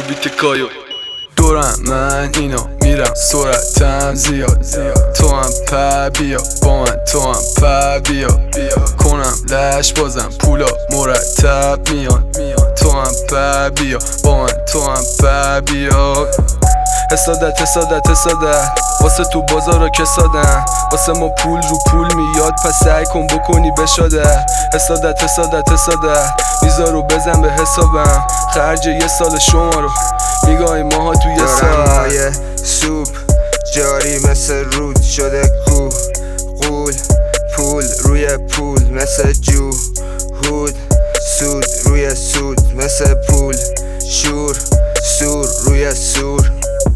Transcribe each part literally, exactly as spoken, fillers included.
بیت کایو. دورم من اینا میرم سرعتم زیاد، تو هم پر بیا با من، تو هم پر بیا کنم لش بازم پولا مرتب میان، تو هم پر بیا با من، تو هم پر بیا. حسادت حسادت حسادت واسه تو بازارا کسادن، واسه ما پول رو پول میاد پس سعی کن بکنی بشاده. حسادت حسادت حسادت میذارو بزن به حسابم، خرج یه سال شما رو میگاهی ماها تو یه سال. سوپ جاری مثل رود شده کو قول پول روی پول مثل جو هود سود روی سود مثل پول شور سور روی سور.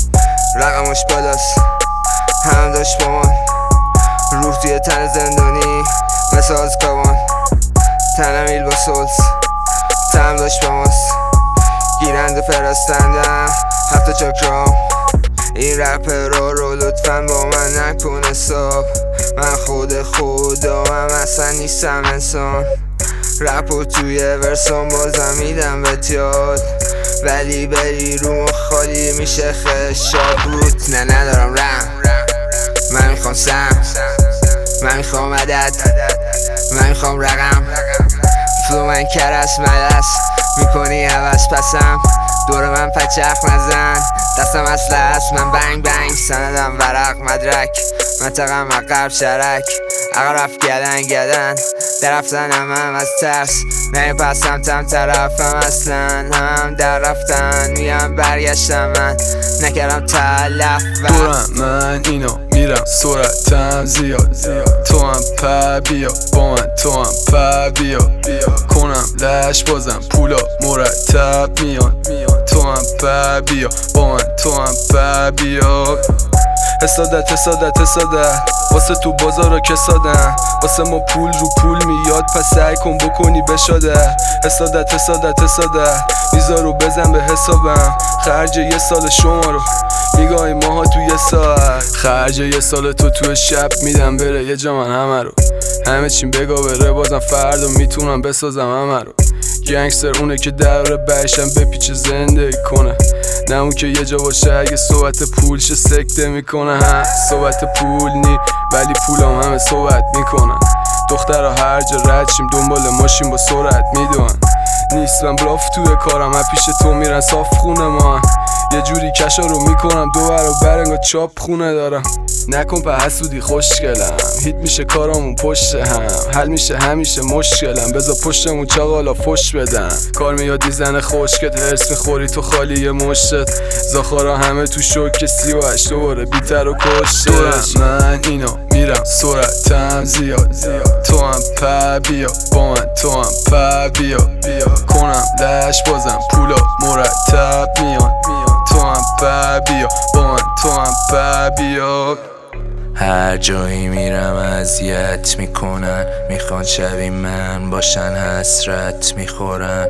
رقمش بالاست هم داشت با من، روح توی تن زندانی مثل آزکابان، تنم ایل با سولز تم داشت با ماست، گیرند و فرستندم هفته چاکرام. این رپ را رو لطفا با من نکن حساب، من خود خودم اصلا نیستم انسان. رپو توی ورسان بازم میدم بهت یاد، ولی بری رو خالی میشه خشاب روت. نه ندارم رم، من میخوام سم، من میخوام عدد، من میخوام رقم. فلو من کرس ملس میکنی عوض پسم، دور من پچخ نزن دستم اصله است. من بنگ بنگ سندم ورق مدرک، منطقم عقب شرک عقب رفت گدن گدن در رفتنم هم از ترس، نه پس سمتم طرفم اصلا هم در رفتن میگم برگشتم من نکردم تلف. دورم من اینا میرم سرعتم زیاد، تو هم پر بیا با من، تو هم پر بیا کنم لش بازم پولا مرتب میان، تو هم پر بیا با من، تو هم پر بیا. حسادت حسادت حسادت واسه تو بازارا کسادن، واسه ما پول رو پول میاد پس سعی کن بکنی بشاده. حسادت حسادت حسادت میذارو بزن به حسابم، خرج یه سال شما رو میگاهی ماها تو یه ساعت. خرج یه سال تو تو شب میدم بره یه جا من همه رو، همه چیم بگا بره بازم فردا میتونم بسازم همه رو. گنگستر اونه که در بهشم بپیچه زندگی کنه، نه اون که یه جا باشه اگه صحبت پول شه سکته میکنه. ها صحبت پول نی ولی پولام همه صحبت میکنن، دخترها هر جا رد شیم دنبال ماشین با سرعت میدونن. نیستم بلاف توی کارم، من پیش تو میرن صاف خونه ما، یه جوری کشا رو میکنم دو برابر انگار چاپ خونه دارم. نکن په حسودی خوشگلم، هیت میشه کارامون پشت هم، حل میشه همیشه مشکلم، بذار پشتمون چاقالا فش بدن. کار میاد زن خوشکت هرس میخوری تو خالی یه مشتت، زاخارا همه تو شوک سی و هشت دوباره بیتر و کشته. دورم من اینا میرم سرعتم زیاد، تو هم پر بیا با من، تو هم پر بیا کنم لش بازم پولا مرتب میان، تو هم پر بیا با من، تو هم پر بیا. هر جایی میرم اذیت میکنن، میخوان شبیه من باشن حسرت میخورن،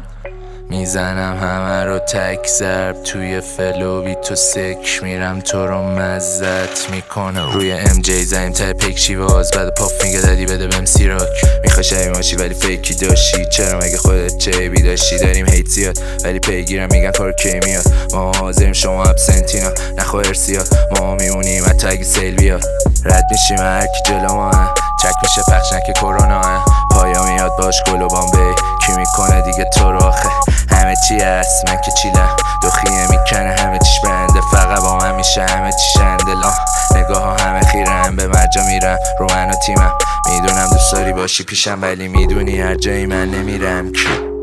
میزنم همه رو تک ضرب توی فلوی تو سک میرم تو رو مزت میکنم. روی ام جی زنیم تر پیک شیواز بعد پاپ میگه دادی بده بهم سیراک، میخوای شبیه ماشی ولی فیکی داشتی، چرا مگه خودت چه بی داشتی؟ داریم هیت زیاد ولی پیگیرم میگن کار کی میاد، ما حاضریم شما ابسنتینا نخوا ارسیاد، ما میمونیم حتی اگه سیل بیاد، رد میشیم هرکی جلو ما چک میشه پخش نکه کرونا، پایا میاد باش گلو بامبی کی میکنه دیگه تو رو آخه. همه چی هست من که چیلم دخیه میکنه همه چیش برنده، فقط با من میشه همه چی شندلا، نگاه ها همه خیرم به مرجا میرم رو من و تیمم، میدونم دوست داری باشی پیشم ولی میدونی هر جایی من نمیرم.